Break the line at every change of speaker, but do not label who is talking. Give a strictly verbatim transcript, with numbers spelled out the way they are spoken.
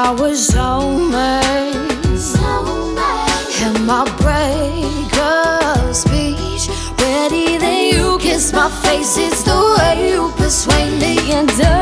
I was homemade, and my breakup speech ready. Then you kiss my face. It's the way you persuade me and